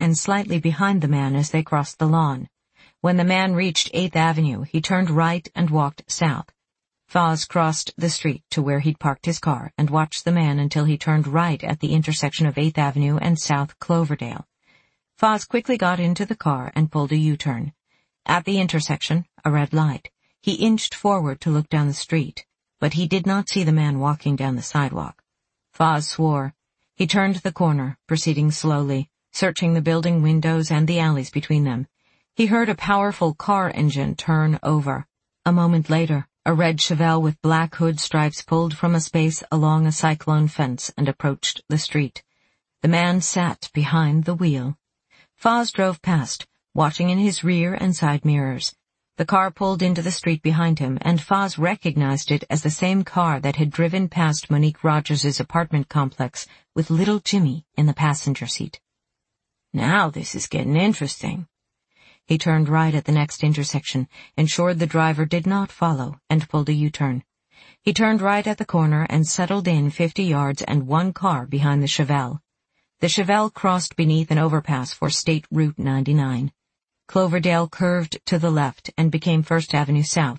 and slightly behind the man as they crossed the lawn. When the man reached 8th Avenue, he turned right and walked south. Foz crossed the street to where he'd parked his car and watched the man until he turned right at the intersection of 8th Avenue and South Cloverdale. Foz quickly got into the car and pulled a U-turn. At the intersection, a red light, he inched forward to look down the street, but he did not see the man walking down the sidewalk. Foz swore. He turned the corner, proceeding slowly, searching the building windows and the alleys between them. He heard a powerful car engine turn over. A moment later, a red Chevelle with black hood stripes pulled from a space along a cyclone fence and approached the street. The man sat behind the wheel. Foz drove past, watching in his rear and side mirrors. The car pulled into the street behind him, and Foz recognized it as the same car that had driven past Monique Rogers' apartment complex with little Jimmy in the passenger seat. "Now this is getting interesting." He turned right at the next intersection, ensured the driver did not follow, and pulled a U-turn. He turned right at the corner and settled in 50 yards and one car behind the Chevelle. The Chevelle crossed beneath an overpass for State Route 99. Cloverdale curved to the left and became 1st Avenue South.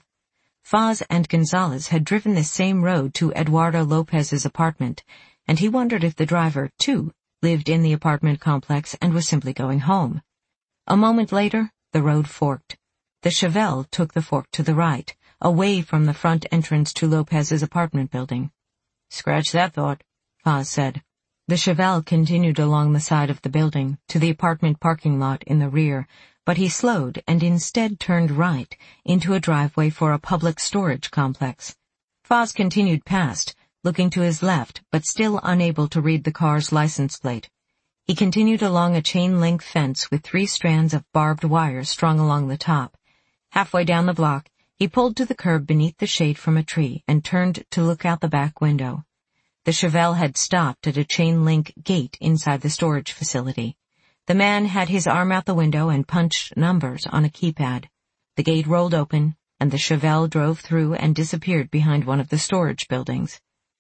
Foz and Gonzalez had driven this same road to Eduardo Lopez's apartment, and he wondered if the driver, too, lived in the apartment complex and was simply going home. A moment later, the road forked. The Chevelle took the fork to the right, away from the front entrance to Lopez's apartment building. "Scratch that thought," Foz said. The Chevelle continued along the side of the building, to the apartment parking lot in the rear, but he slowed and instead turned right into a driveway for a public storage complex. Foz continued past, looking to his left, but still unable to read the car's license plate. He continued along a chain-link fence with 3 strands of barbed wire strung along the top. Halfway down the block, he pulled to the curb beneath the shade from a tree and turned to look out the back window. The Chevelle had stopped at a chain-link gate inside the storage facility. The man had his arm out the window and punched numbers on a keypad. The gate rolled open, and the Chevelle drove through and disappeared behind one of the storage buildings.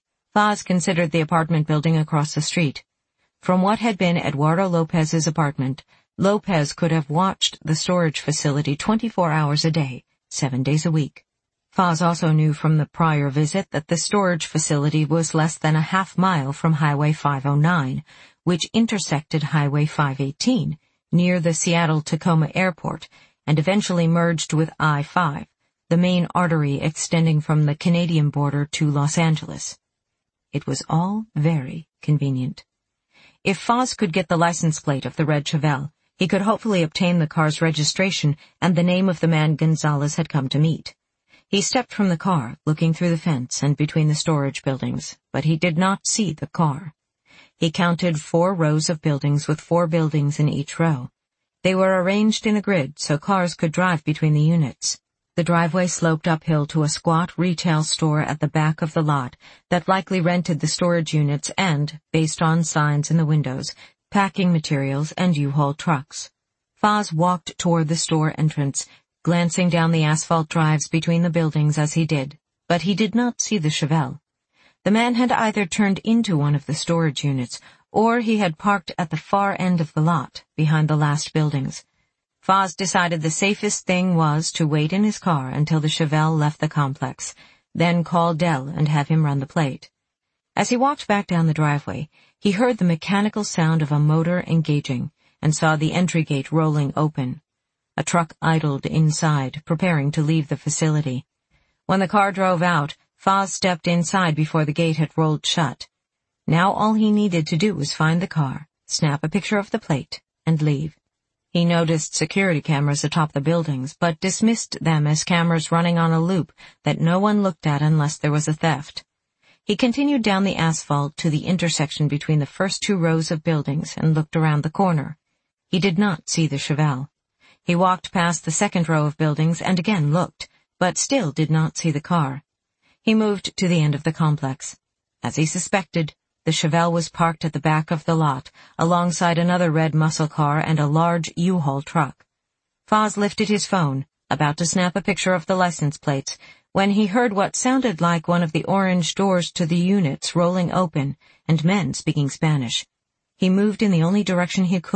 Foz considered the apartment building across the street. From what had been Eduardo Lopez's apartment, Lopez could have watched the storage facility 24 hours a day, 7 days a week. Foz also knew from the prior visit that the storage facility was less than a half-mile from Highway 509, which intersected Highway 518 near the Seattle-Tacoma Airport and eventually merged with I-5, the main artery extending from the Canadian border to Los Angeles. It was all very convenient. If Foz could get the license plate of the red Chevelle, he could hopefully obtain the car's registration and the name of the man Gonzalez had come to meet. He stepped from the car, looking through the fence and between the storage buildings, but he did not see the car. He counted 4 rows of buildings with 4 buildings in each row. They were arranged in a grid so cars could drive between the units. The driveway sloped uphill to a squat retail store at the back of the lot that likely rented the storage units and, based on signs in the windows, packing materials and U-Haul trucks. Foz walked toward the store entrance, glancing down the asphalt drives between the buildings as he did, but he did not see the Chevelle. The man had either turned into one of the storage units, or he had parked at the far end of the lot, behind the last buildings. Foz decided the safest thing was to wait in his car until the Chevelle left the complex, then call Dell and have him run the plate. As he walked back down the driveway, he heard the mechanical sound of a motor engaging and saw the entry gate rolling open. A truck idled inside, preparing to leave the facility. When the car drove out, Foz stepped inside before the gate had rolled shut. Now all he needed to do was find the car, snap a picture of the plate, and leave. He noticed security cameras atop the buildings, but dismissed them as cameras running on a loop that no one looked at unless there was a theft. He continued down the asphalt to the intersection between the first 2 rows of buildings and looked around the corner. He did not see the Chevelle. He walked past the second row of buildings and again looked, but still did not see the car. He moved to the end of the complex. As he suspected, the Chevelle was parked at the back of the lot, alongside another red muscle car and a large U-Haul truck. Foz lifted his phone, about to snap a picture of the license plates, when he heard what sounded like one of the orange doors to the units rolling open and men speaking Spanish. He moved in the only direction he could,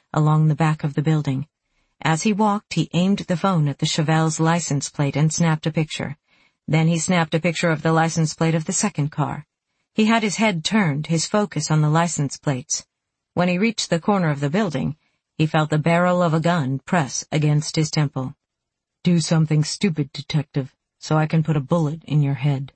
along the back of the building. As he walked, he aimed the phone at the Chevelle's license plate and snapped a picture. Then he snapped a picture of the license plate of the second car. He had his head turned, his focus on the license plates. When he reached the corner of the building, he felt the barrel of a gun press against his temple. "Do something stupid, detective, so I can put a bullet in your head."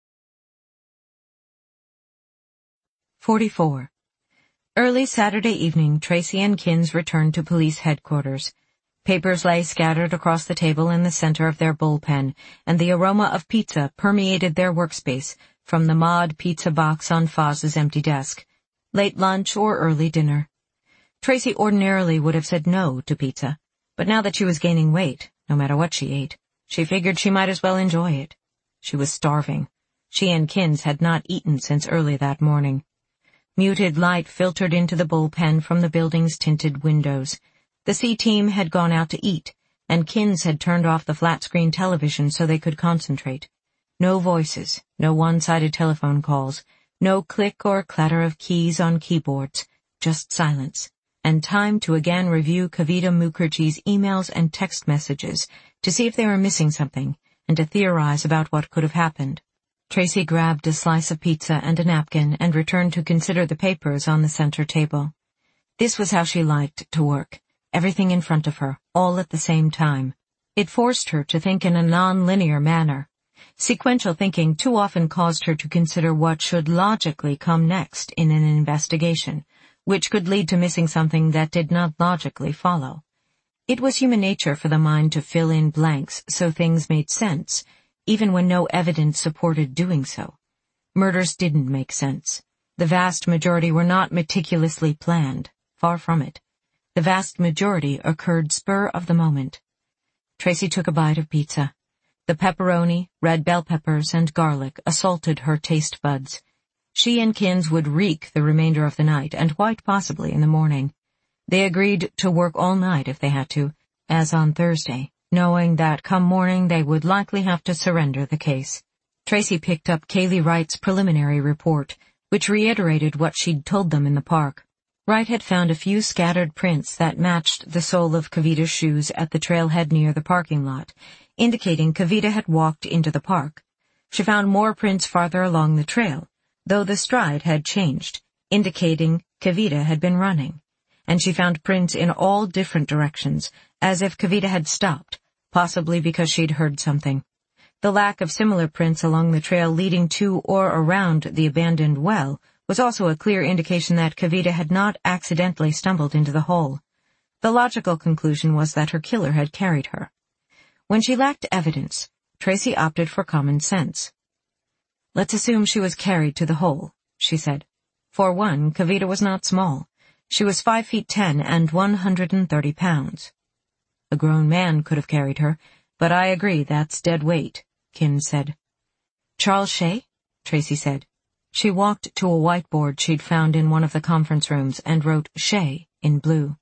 44. Early Saturday evening, Tracy and Kins returned to police headquarters. Papers lay scattered across the table in the center of their bullpen, and the aroma of pizza permeated their workspace from the Mod pizza box on Foz's empty desk. Late lunch or early dinner. Tracy ordinarily would have said no to pizza, but now that she was gaining weight, no matter what she ate, she figured she might as well enjoy it. She was starving. She and Kins had not eaten since early that morning. Muted light filtered into the bullpen from the building's tinted windows. The C-team had gone out to eat, and Kins had turned off the flat-screen television so they could concentrate. No voices, no one-sided telephone calls, no click or clatter of keys on keyboards, just silence, and time to again review Kavita Mukherjee's emails and text messages to see if they were missing something, and to theorize about what could have happened. Tracy grabbed a slice of pizza and a napkin and returned to consider the papers on the center table. This was how she liked to work. Everything in front of her, all at the same time. It forced her to think in a non-linear manner. Sequential thinking too often caused her to consider what should logically come next in an investigation, which could lead to missing something that did not logically follow. It was human nature for the mind to fill in blanks so things made sense, even when no evidence supported doing so. Murders didn't make sense. The vast majority were not meticulously planned. Far from it. The vast majority occurred spur of the moment. Tracy took a bite of pizza. The pepperoni, red bell peppers, and garlic assaulted her taste buds. She and Kins would reek the remainder of the night, and quite possibly in the morning. They agreed to work all night if they had to, as on Thursday, knowing that come morning they would likely have to surrender the case. Tracy picked up Kaylee Wright's preliminary report, which reiterated what she'd told them in the park. Wright had found a few scattered prints that matched the sole of Kavita's shoes at the trailhead near the parking lot, indicating Kavita had walked into the park. She found more prints farther along the trail, though the stride had changed, indicating Kavita had been running. And she found prints in all different directions, as if Kavita had stopped, possibly because she'd heard something. The lack of similar prints along the trail leading to or around the abandoned well was also a clear indication that Kavita had not accidentally stumbled into the hole. The logical conclusion was that her killer had carried her. When she lacked evidence, Tracy opted for common sense. "Let's assume she was carried to the hole," she said. For one, Kavita was not small. She was 5'10" and 130 pounds. "A grown man could have carried her, but I agree that's dead weight," Kins said. "Charles Shea?" Tracy said. She walked to a whiteboard she'd found in one of the conference rooms and wrote Shea in blue.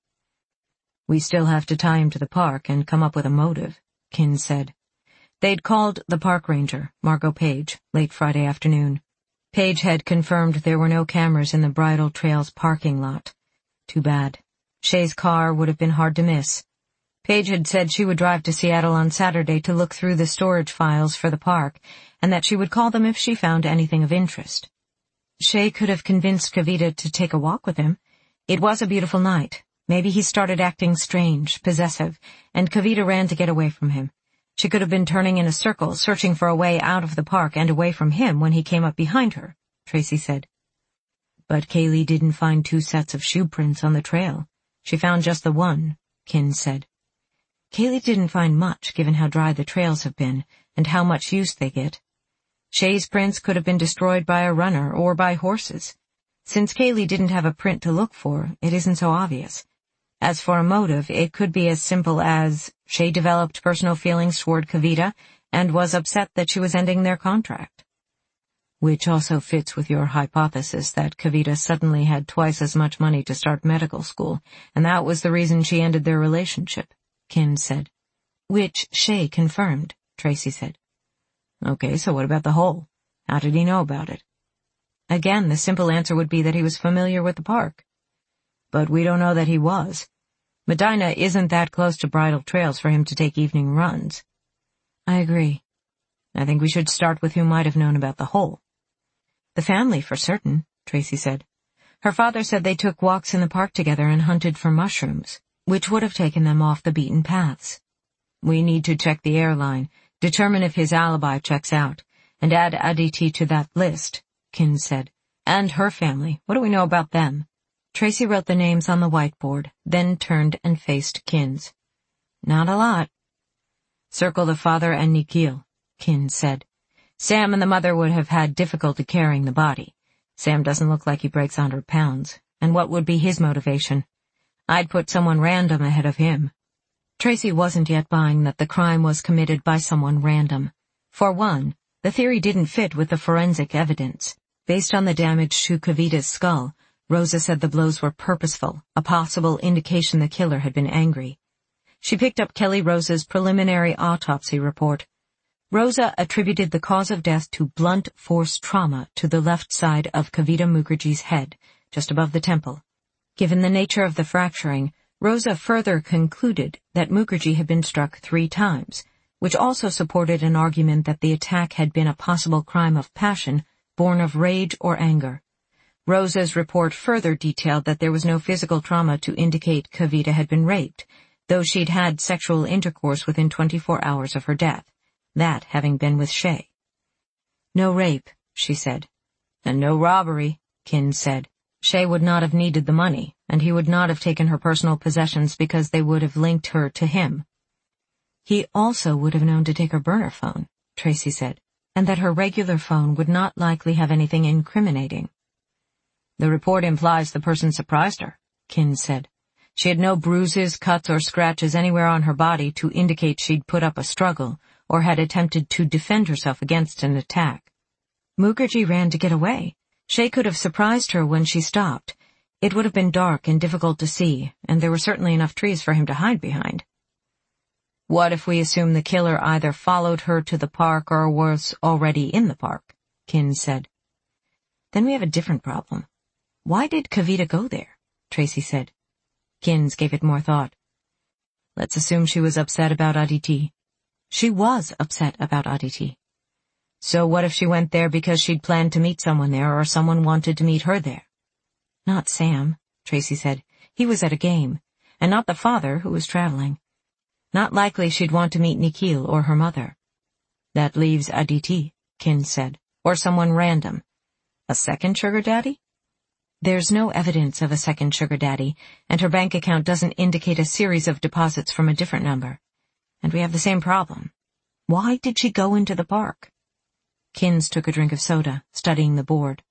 "We still have to tie him to the park and come up with a motive," Kins said. They'd called the park ranger, Margot Page, late Friday afternoon. Page had confirmed there were no cameras in the Bridle Trail's parking lot. Too bad. Shea's car would have been hard to miss. Page had said she would drive to Seattle on Saturday to look through the storage files for the park, and that she would call them if she found anything of interest. Shea could have convinced Kavita to take a walk with him. It was a beautiful night. Maybe he started acting strange, possessive, and Kavita ran to get away from him. She could have been turning in a circle, searching for a way out of the park and away from him when he came up behind her, Tracy said. But Kaylee didn't find 2 sets of shoe prints on the trail. She found just the one, Kins said. Kaylee didn't find much, given how dry the trails have been, and how much use they get. Shea's prints could have been destroyed by a runner or by horses. Since Kaylee didn't have a print to look for, it isn't so obvious. As for a motive, it could be as simple as Shea developed personal feelings toward Kavita and was upset that she was ending their contract. Which also fits with your hypothesis that Kavita suddenly had twice as much money to start medical school, and that was the reason she ended their relationship, Kins said. Which Shea confirmed, Tracy said. Okay, so what about the hole? How did he know about it? Again, the simple answer would be that he was familiar with the park. But we don't know that he was. Medina isn't that close to bridle trails for him to take evening runs. I agree. I think we should start with who might have known about the hole. The family, for certain, Tracy said. Her father said they took walks in the park together and hunted for mushrooms, which would have taken them off the beaten paths. We need to check the airline, determine if his alibi checks out, and add Aditi to that list, Kins said. And her family. What do we know about them? Tracy wrote the names on the whiteboard, then turned and faced Kins. Not a lot. Circle the father and Nikhil, Kins said. Sam and the mother would have had difficulty carrying the body. Sam doesn't look like he breaks 100 pounds. And what would be his motivation? I'd put someone random ahead of him. Tracy wasn't yet buying that the crime was committed by someone random. For one, the theory didn't fit with the forensic evidence. Based on the damage to Kavita's skull, Rosa said the blows were purposeful, a possible indication the killer had been angry. She picked up Kelly Rosa's preliminary autopsy report. Rosa attributed the cause of death to blunt force trauma to the left side of Kavita Mukherjee's head, just above the temple. Given the nature of the fracturing, Rosa further concluded that Mukherjee had been struck 3 times, which also supported an argument that the attack had been a possible crime of passion born of rage or anger. Rosa's report further detailed that there was no physical trauma to indicate Kavita had been raped, though she'd had sexual intercourse within 24 hours of her death, that having been with Shay. No rape, she said. And no robbery, Kins said. Shay would not have needed the money, and he would not have taken her personal possessions because they would have linked her to him. He also would have known to take her burner phone, Tracy said, and that her regular phone would not likely have anything incriminating. The report implies the person surprised her, Kins said. She had no bruises, cuts, or scratches anywhere on her body to indicate she'd put up a struggle or had attempted to defend herself against an attack. Mukherjee ran to get away. Shay could have surprised her when she stopped. It would have been dark and difficult to see, and there were certainly enough trees for him to hide behind. What if we assume the killer either followed her to the park or was already in the park? Kins said. Then we have a different problem. Why did Kavita go there? Tracy said. Kins gave it more thought. Let's assume she was upset about Aditi. She was upset about Aditi. So what if she went there because she'd planned to meet someone there or someone wanted to meet her there? Not Sam, Tracy said. He was at a game. And not the father, who was traveling. Not likely she'd want to meet Nikhil or her mother. That leaves Aditi, Kins said. Or someone random. A second sugar daddy? There's no evidence of a second sugar daddy, and her bank account doesn't indicate a series of deposits from a different number. And we have the same problem. Why did she go into the park? Kins took a drink of soda, studying the board.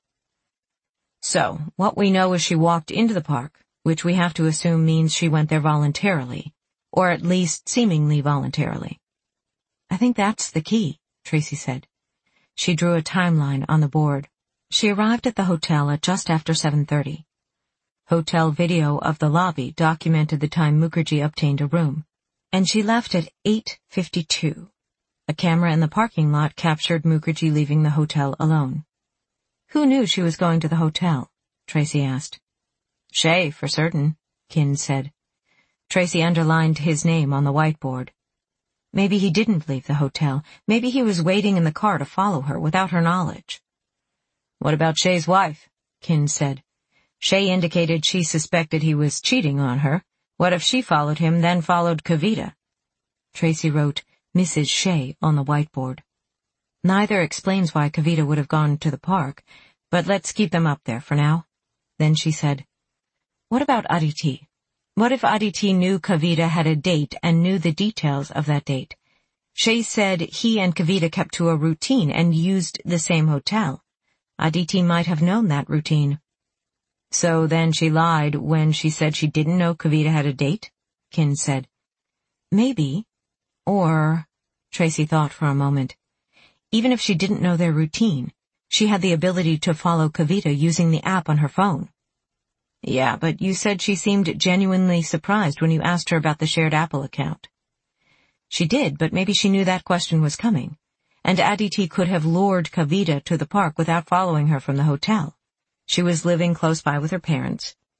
So, what we know is she walked into the park, which we have to assume means she went there voluntarily, or at least seemingly voluntarily. I think that's the key, Tracy said. She drew a timeline on the board. She arrived at the hotel at just after 7:30. Hotel video of the lobby documented the time Mukherjee obtained a room, and she left at 8:52. A camera in the parking lot captured Mukherjee leaving the hotel alone. Who knew she was going to the hotel? Tracy asked. Shay, for certain, Kins said. Tracy underlined his name on the whiteboard. Maybe he didn't leave the hotel. Maybe he was waiting in the car to follow her without her knowledge. What about Shay's wife? Kins said. Shay indicated she suspected he was cheating on her. What if she followed him, then followed Kavita? Tracy wrote Mrs. Shay on the whiteboard. Neither explains why Kavita would have gone to the park, but let's keep them up there for now. Then she said, What about Aditi? What if Aditi knew Kavita had a date and knew the details of that date? Shay said he and Kavita kept to a routine and used the same hotel. Aditi might have known that routine. So then she lied when she said she didn't know Kavita had a date? Kins said. Maybe. Or, Tracy thought for a moment, even if she didn't know their routine, she had the ability to follow Kavita using the app on her phone. Yeah, but you said she seemed genuinely surprised when you asked her about the shared Apple account. She did, but maybe she knew that question was coming, and Aditi could have lured Kavita to the park without following her from the hotel. She was living close by with her parents.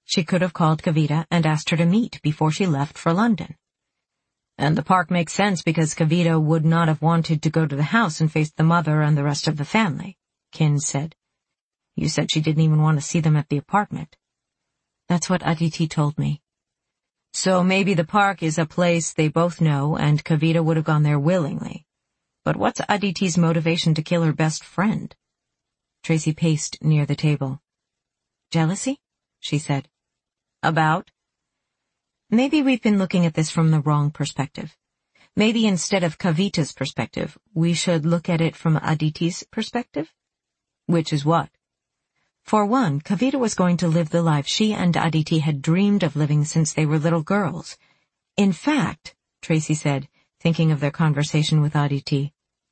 She could have called Kavita and asked her to meet before she left for London. And the park makes sense because Kavita would not have wanted to go to the house and face the mother and the rest of the family, Kin said. You said she didn't even want to see them at the apartment. That's what Aditi told me. So maybe the park is a place they both know and Kavita would have gone there willingly. But what's Aditi's motivation to kill her best friend? Tracy paced near the table. Jealousy? She said. About? Maybe we've been looking at this from the wrong perspective. Maybe instead of Kavita's perspective, we should look at it from Aditi's perspective? Which is what? For one, Kavita was going to live the life she and Aditi had dreamed of living since they were little girls. In fact, Tracy said, thinking of their conversation with Aditi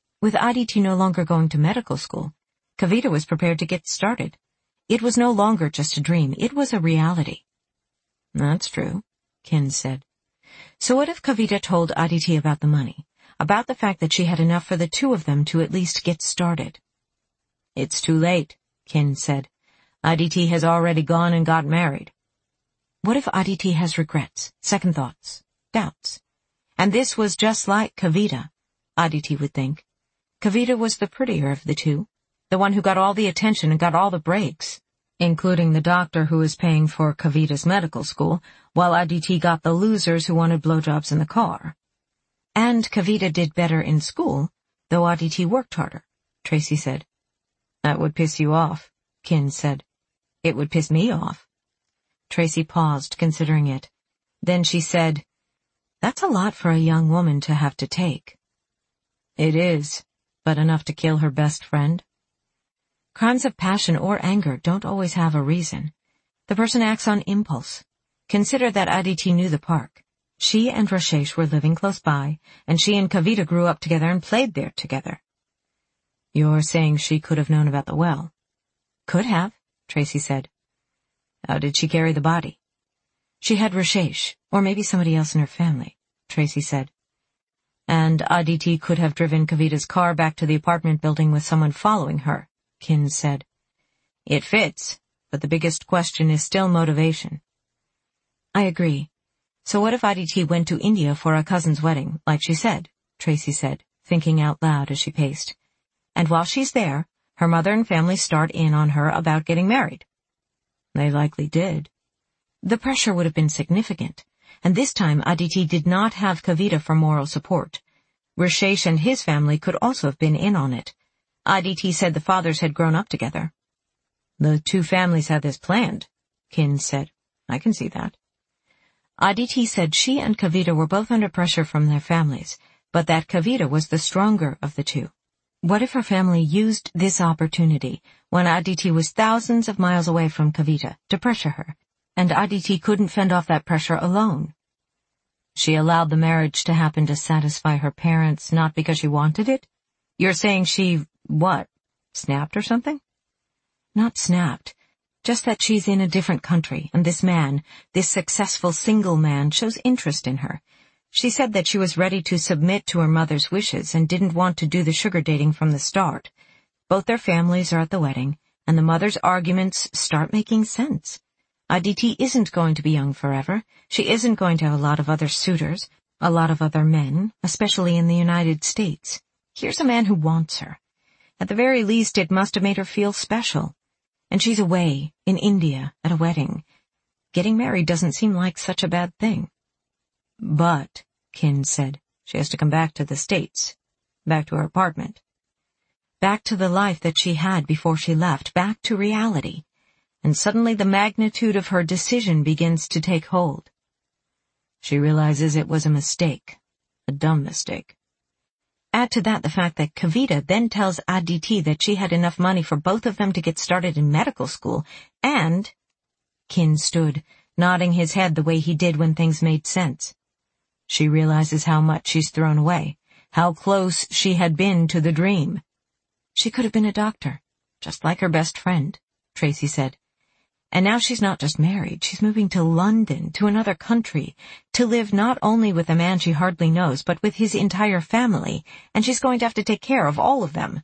no longer going to medical school, Kavita was prepared to get started. It was no longer just a dream, it was a reality. That's true, Kin said. So what if Kavita told Aditi about the money, about the fact that she had enough for the two of them to at least get started? It's too late, Kin said. Aditi has already gone and got married. What if Aditi has regrets, second thoughts, doubts? And this was just like Kavita, Aditi would think. Kavita was the prettier of the two, the one who got all the attention and got all the breaks, including the doctor who was paying for Kavita's medical school, while Aditi got the losers who wanted blowjobs in the car. And Kavita did better in school, though Aditi worked harder, Tracy said. That would piss you off, Kin said. It would piss me off. Tracy paused, considering it. Then she said, That's a lot for a young woman to have to take. It is, but enough to kill her best friend. Crimes of passion or anger don't always have a reason. The person acts on impulse. Consider that Aditi knew the park. She and Rashesh were living close by, and she and Kavita grew up together and played there together. You're saying she could have known about the well? Could have, Tracy said. How did she carry the body? She had Rashesh, or maybe somebody else in her family, Tracy said. And Aditi could have driven Kavita's car back to the apartment building with someone following her, Kin said. It fits, but the biggest question is still motivation. I agree. So what if Aditi went to India for a cousin's wedding, like she said, Tracy said, thinking out loud as she paced. And while she's there, her mother and family start in on her about getting married. They likely did. The pressure would have been significant, and this time Aditi did not have Kavita for moral support. Rashesh and his family could also have been in on it. Aditi said the fathers had grown up together. The two families had this planned, Kin said. I can see that. Aditi said she and Kavita were both under pressure from their families, but that Kavita was the stronger of the two. What if her family used this opportunity, when Aditi was thousands of miles away from Kavita, to pressure her, and Aditi couldn't fend off that pressure alone? She allowed the marriage to happen to satisfy her parents, not because she wanted it? You're saying she, what, snapped or something? Not snapped. Just that she's in a different country, and this man, this successful single man, shows interest in her. She said that she was ready to submit to her mother's wishes and didn't want to do the sugar dating from the start. Both their families are at the wedding, and the mother's arguments start making sense. Aditi isn't going to be young forever. She isn't going to have a lot of other suitors, a lot of other men, especially in the United States. Here's a man who wants her. At the very least, it must have made her feel special. And she's away, in India, at a wedding. Getting married doesn't seem like such a bad thing. But, Kin said, she has to come back to the States, back to her apartment. Back to the life that she had before she left, back to reality. And suddenly the magnitude of her decision begins to take hold. She realizes it was a mistake, a dumb mistake. Add to that the fact that Kavita then tells Aditi that she had enough money for both of them to get started in medical school, and... Kin stood, nodding his head the way he did when things made sense. She realizes how much she's thrown away, how close she had been to the dream. She could have been a doctor, just like her best friend, Tracy said. And now she's not just married, she's moving to London, to another country, to live not only with a man she hardly knows, but with his entire family, and she's going to have to take care of all of them.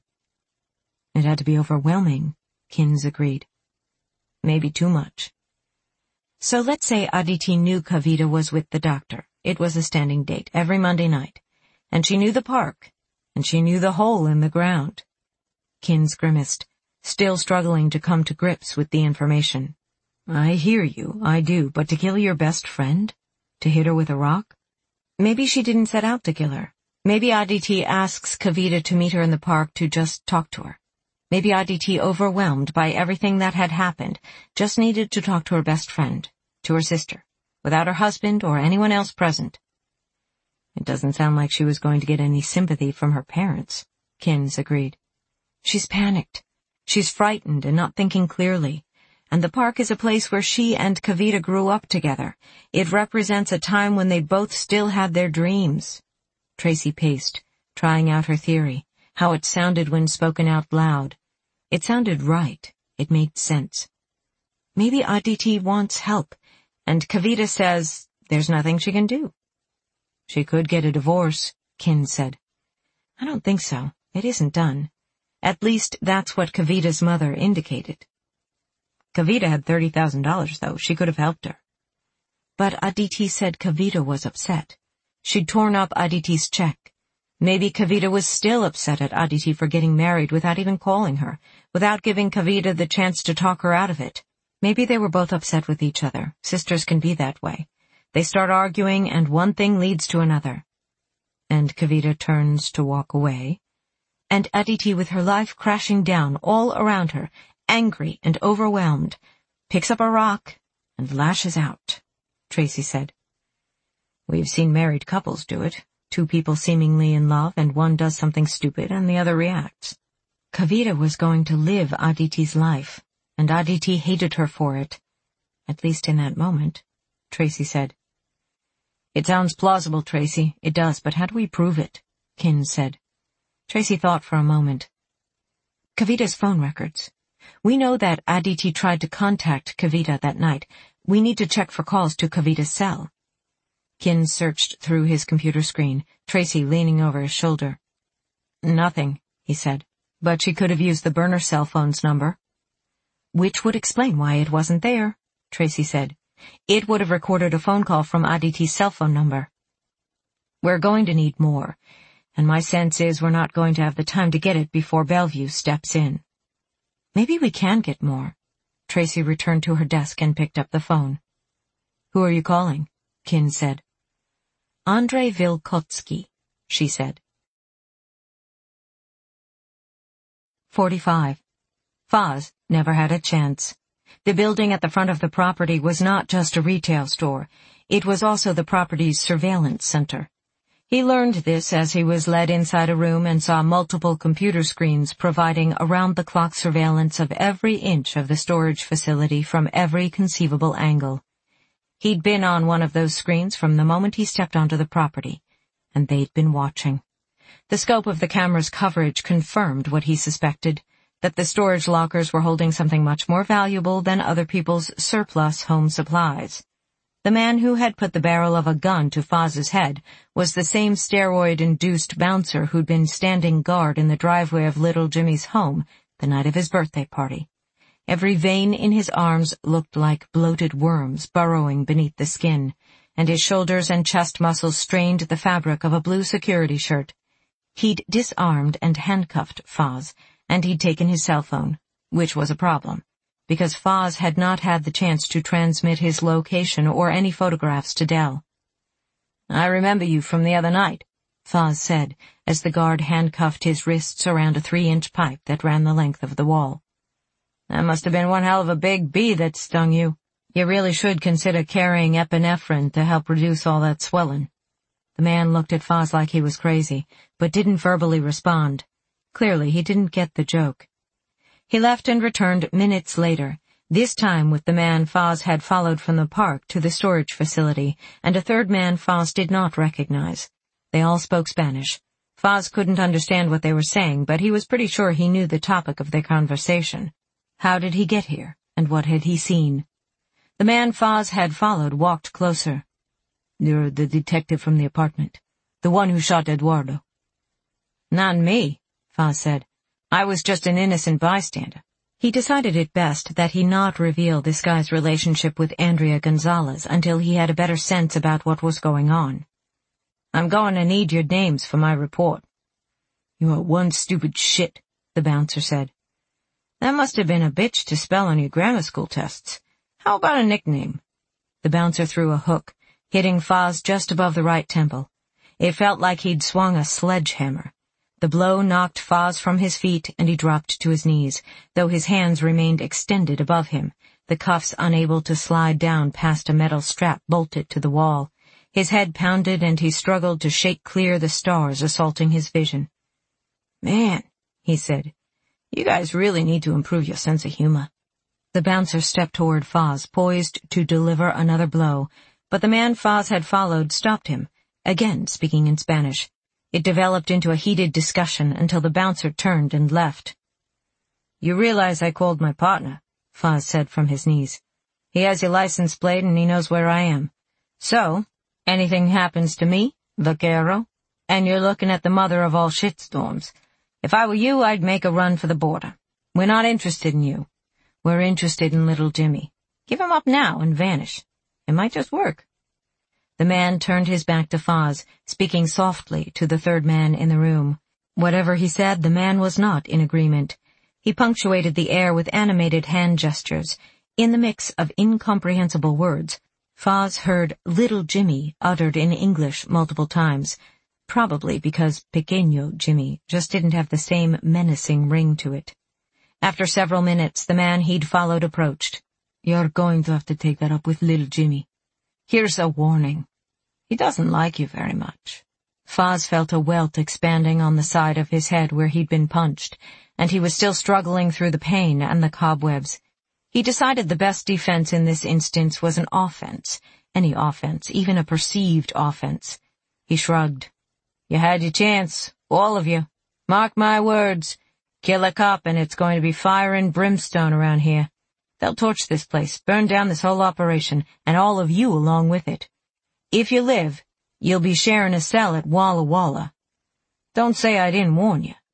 It had to be overwhelming, Kins agreed. Maybe too much. So let's say Aditi knew Kavita was with the doctor. It was a standing date every Monday night. And she knew the park. And she knew the hole in the ground. Kins grimaced, still struggling to come to grips with the information. I hear you, I do, but to kill your best friend? To hit her with a rock? Maybe she didn't set out to kill her. Maybe Aditi asks Kavita to meet her in the park to just talk to her. Maybe Aditi, overwhelmed by everything that had happened, just needed to talk to her best friend, to her sister, without her husband or anyone else present. It doesn't sound like she was going to get any sympathy from her parents, Kins agreed. She's panicked. She's frightened and not thinking clearly. And the park is a place where she and Kavita grew up together. It represents a time when they both still had their dreams. Tracy paced, trying out her theory, how it sounded when spoken out loud. It sounded right. It made sense. Maybe Aditi wants help, and Kavita says there's nothing she can do. She could get a divorce, Kins said. I don't think so. It isn't done. At least that's what Kavita's mother indicated. Kavita had $30,000, though. She could have helped her. But Aditi said Kavita was upset. She'd torn up Aditi's check. Maybe Kavita was still upset at Aditi for getting married without even calling her, without giving Kavita the chance to talk her out of it. Maybe they were both upset with each other. Sisters can be that way. They start arguing, and one thing leads to another. And Kavita turns to walk away. And Aditi, with her life crashing down all around her, angry and overwhelmed, picks up a rock and lashes out, Tracy said. We've seen married couples do it. Two people seemingly in love, and one does something stupid and the other reacts. Kavita was going to live Aditi's life, and Aditi hated her for it. At least in that moment, Tracy said. It sounds plausible, Tracy. It does, but how do we prove it? Kins said. Tracy thought for a moment. Kavita's phone records. We know that Aditi tried to contact Kavita that night. We need to check for calls to Kavita's cell. Kins searched through his computer screen, Tracy leaning over his shoulder. Nothing, he said, but she could have used the burner cell phone's number. Which would explain why it wasn't there, Tracy said. It would have recorded a phone call from Aditi's cell phone number. We're going to need more, and my sense is we're not going to have the time to get it before Bellevue steps in. Maybe we can get more. Tracy returned to her desk and picked up the phone. Who are you calling? Kins said. Andrei Vilkotsky, she said. 45. Foz never had a chance. The building at the front of the property was not just a retail store. It was also the property's surveillance center. He learned this as he was led inside a room and saw multiple computer screens providing around-the-clock surveillance of every inch of the storage facility from every conceivable angle. He'd been on one of those screens from the moment he stepped onto the property, and they'd been watching. The scope of the camera's coverage confirmed what he suspected, that the storage lockers were holding something much more valuable than other people's surplus home supplies. The man who had put the barrel of a gun to Foz's head was the same steroid-induced bouncer who'd been standing guard in the driveway of little Jimmy's home the night of his birthday party. Every vein in his arms looked like bloated worms burrowing beneath the skin, and his shoulders and chest muscles strained the fabric of a blue security shirt. He'd disarmed and handcuffed Foz, and he'd taken his cell phone, which was a problem, because Foz had not had the chance to transmit his location or any photographs to Dell. I remember you from the other night, Foz said, as the guard handcuffed his wrists around a 3-inch pipe that ran the length of the wall. That must have been one hell of a big bee that stung you. You really should consider carrying epinephrine to help reduce all that swelling. The man looked at Foz like he was crazy, but didn't verbally respond. Clearly, he didn't get the joke. He left and returned minutes later, this time with the man Foz had followed from the park to the storage facility, and a third man Foz did not recognize. They all spoke Spanish. Foz couldn't understand what they were saying, but he was pretty sure he knew the topic of their conversation. How did he get here, and what had he seen? The man Foz had followed walked closer. You're the detective from the apartment, the one who shot Eduardo. Not me, Foz said. I was just an innocent bystander. He decided it best that he not reveal this guy's relationship with Andrea Gonzalez until he had a better sense about what was going on. "I'm going to need your names for my report." "You are one stupid shit," the bouncer said. "That must have been a bitch to spell on your grammar school tests. How about a nickname?" The bouncer threw a hook, hitting Foz just above the right temple. It felt like he'd swung a sledgehammer. The blow knocked Foz from his feet, and he dropped to his knees, though his hands remained extended above him, the cuffs unable to slide down past a metal strap bolted to the wall. His head pounded, and he struggled to shake clear the stars assaulting his vision. "Man," he said, "you guys really need to improve your sense of humor." The bouncer stepped toward Foz, poised to deliver another blow, but the man Foz had followed stopped him, again speaking in Spanish. It developed into a heated discussion until the bouncer turned and left. "You realize I called my partner," Foz said from his knees. "He has your license plate and he knows where I am. So, anything happens to me, vaquero, and you're looking at the mother of all shitstorms. If I were you, I'd make a run for the border. We're not interested in you. We're interested in little Jimmy. Give him up now and vanish. It might just work." The man turned his back to Foz, speaking softly to the third man in the room. Whatever he said, the man was not in agreement. He punctuated the air with animated hand gestures. In the mix of incomprehensible words, Foz heard "little Jimmy" uttered in English multiple times, probably because Pequeño Jimmy just didn't have the same menacing ring to it. After several minutes, the man he'd followed approached. "You're going to have to take that up with little Jimmy. Here's a warning. He doesn't like you very much." Foz felt a welt expanding on the side of his head where he'd been punched, and he was still struggling through the pain and the cobwebs. He decided the best defense in this instance was an offense, any offense, even a perceived offense. He shrugged. "You had your chance, all of you. Mark my words. Kill a cop and it's going to be fire and brimstone around here. They'll torch this place, burn down this whole operation, and all of you along with it. If you live, you'll be sharing a cell at Walla Walla. Don't say I didn't warn you."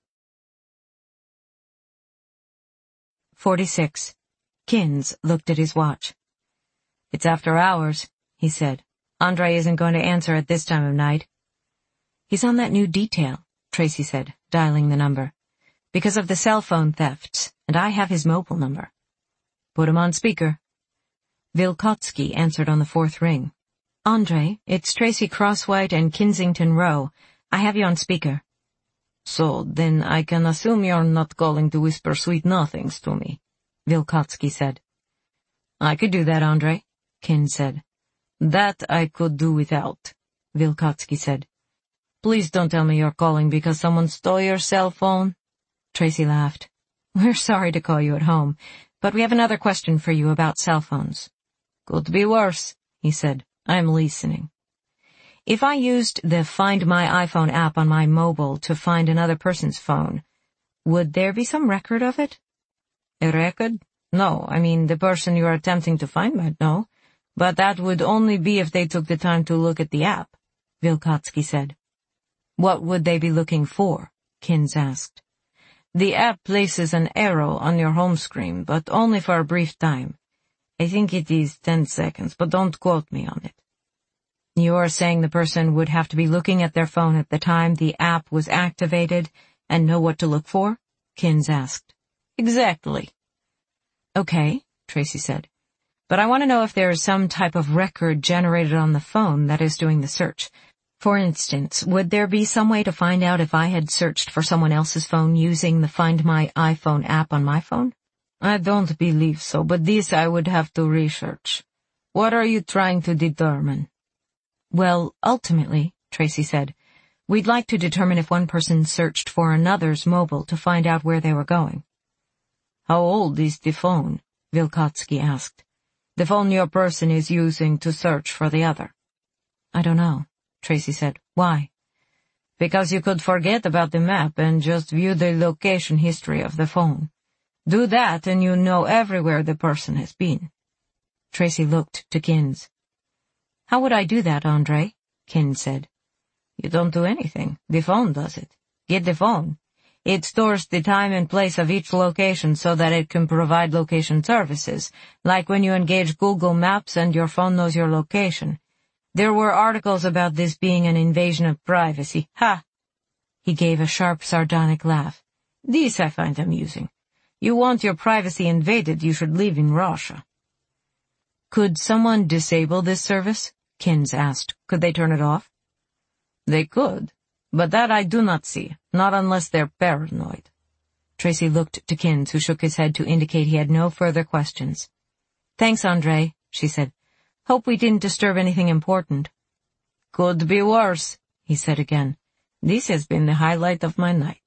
46. Kins looked at his watch. "It's after hours," he said. "Andre isn't going to answer at this time of night." "He's on that new detail," Tracy said, dialing the number. "Because of the cell phone thefts, and I have his mobile number." "Put him on speaker." Vilkotsky answered on the fourth ring. "Andre, it's Tracy Crosswhite and Kensington Row. I have you on speaker." "So, then I can assume you're not calling to whisper sweet nothings to me," Vilkotsky said. "I could do that, Andre," Kins said. "That I could do without," Vilkotsky said. "Please don't tell me you're calling because someone stole your cell phone." Tracy laughed. "We're sorry to call you at home, but we have another question for you about cell phones." "Could be worse," he said. "I'm listening." "If I used the Find My iPhone app on my mobile to find another person's phone, would there be some record of it?" "A record? No, I mean the person you're attempting to find might know, but that would only be if they took the time to look at the app," Vilkotsky said. "What would they be looking for?" Kins asked. "The app places an arrow on your home screen, but only for a brief time. I think it is 10 seconds, but don't quote me on it." "You're saying the person would have to be looking at their phone at the time the app was activated and know what to look for?" Kins asked. "Exactly." "Okay," Tracy said. "But I want to know if there is some type of record generated on the phone that is doing the search. For instance, would there be some way to find out if I had searched for someone else's phone using the Find My iPhone app on my phone?" "I don't believe so, but this I would have to research. What are you trying to determine?" "Well, ultimately," Tracy said, "we'd like to determine if one person searched for another's mobile to find out where they were going." "How old is the phone?" Vilkotsky asked. "The phone your person is using to search for the other." "I don't know," Tracy said. "Why?" "Because you could forget about the map and just view the location history of the phone. Do that and you know everywhere the person has been." Tracy looked to Kins. "How would I do that, Andre?" Kins said. "You don't do anything. The phone does it. Get the phone. It stores the time and place of each location so that it can provide location services, like when you engage Google Maps and your phone knows your location. There were articles about this being an invasion of privacy. Ha! He gave a sharp, sardonic laugh. This I find amusing. You want your privacy invaded, you should live in Russia. Could someone disable this service? Kins asked. Could they turn it off? They could, but that I do not see, not unless they're paranoid. Tracy looked to Kins, who shook his head to indicate he had no further questions. Thanks, Andre, she said. Hope we didn't disturb anything important. Could be worse, he said again. This has been the highlight of my night.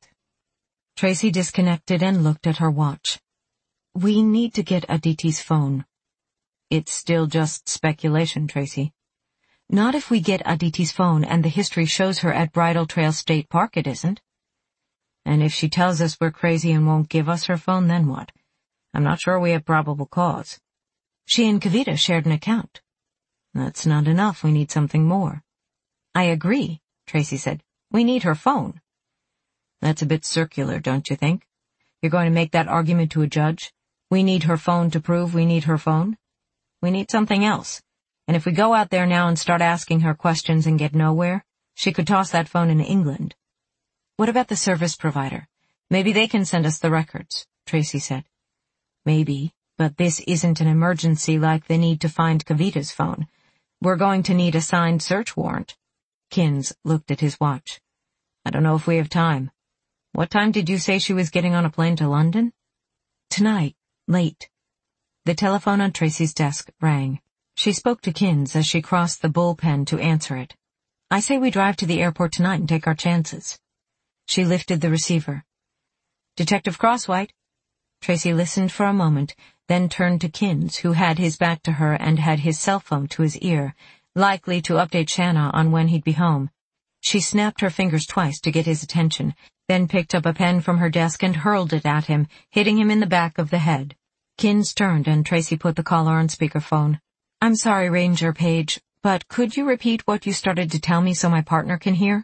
Tracy disconnected and looked at her watch. We need to get Aditi's phone. It's still just speculation, Tracy. Not if we get Aditi's phone and the history shows her at Bridal Trail State Park it isn't. And if she tells us we're crazy and won't give us her phone, then what? I'm not sure we have probable cause. She and Kavita shared an account. That's not enough. We need something more. I agree, Tracy said. We need her phone. That's a bit circular, don't you think? You're going to make that argument to a judge? We need her phone to prove we need her phone? We need something else. And if we go out there now and start asking her questions and get nowhere, she could toss that phone in England. What about the service provider? Maybe they can send us the records, Tracy said. Maybe, but this isn't an emergency like the need to find Kavita's phone. We're going to need a signed search warrant. Kins looked at his watch. I don't know if we have time. What time did you say she was getting on a plane to London? Tonight, late. The telephone on Tracy's desk rang. She spoke to Kins as she crossed the bullpen to answer it. I say we drive to the airport tonight and take our chances. She lifted the receiver. Detective Crosswhite. Tracy listened for a moment, then turned to Kins, who had his back to her and had his cell phone to his ear, likely to update Shanna on when he'd be home. She snapped her fingers twice to get his attention, then picked up a pen from her desk and hurled it at him, hitting him in the back of the head. Kins turned and Tracy put the caller on speakerphone. I'm sorry, Ranger Page, but could you repeat what you started to tell me so my partner can hear?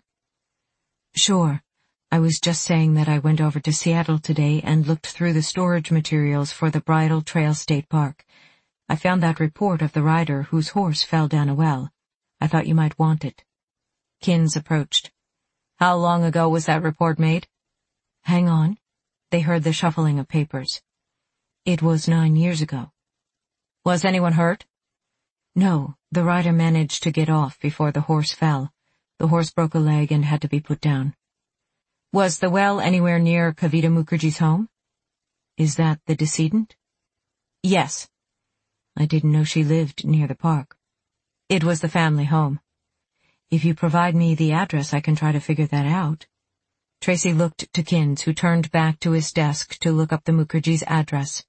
Sure. I was just saying that I went over to Seattle today and looked through the storage materials for the Bridal Trail State Park. I found that report of the rider whose horse fell down a well. I thought you might want it. Kins approached. How long ago was that report made? Hang on. They heard the shuffling of papers. It was 9 years ago. Was anyone hurt? No, the rider managed to get off before the horse fell. The horse broke a leg and had to be put down. Was the well anywhere near Kavita Mukherjee's home? Is that the decedent? Yes. I didn't know she lived near the park. It was the family home. If you provide me the address, I can try to figure that out. Tracy looked to Kins, who turned back to his desk to look up the Mukherjee's address.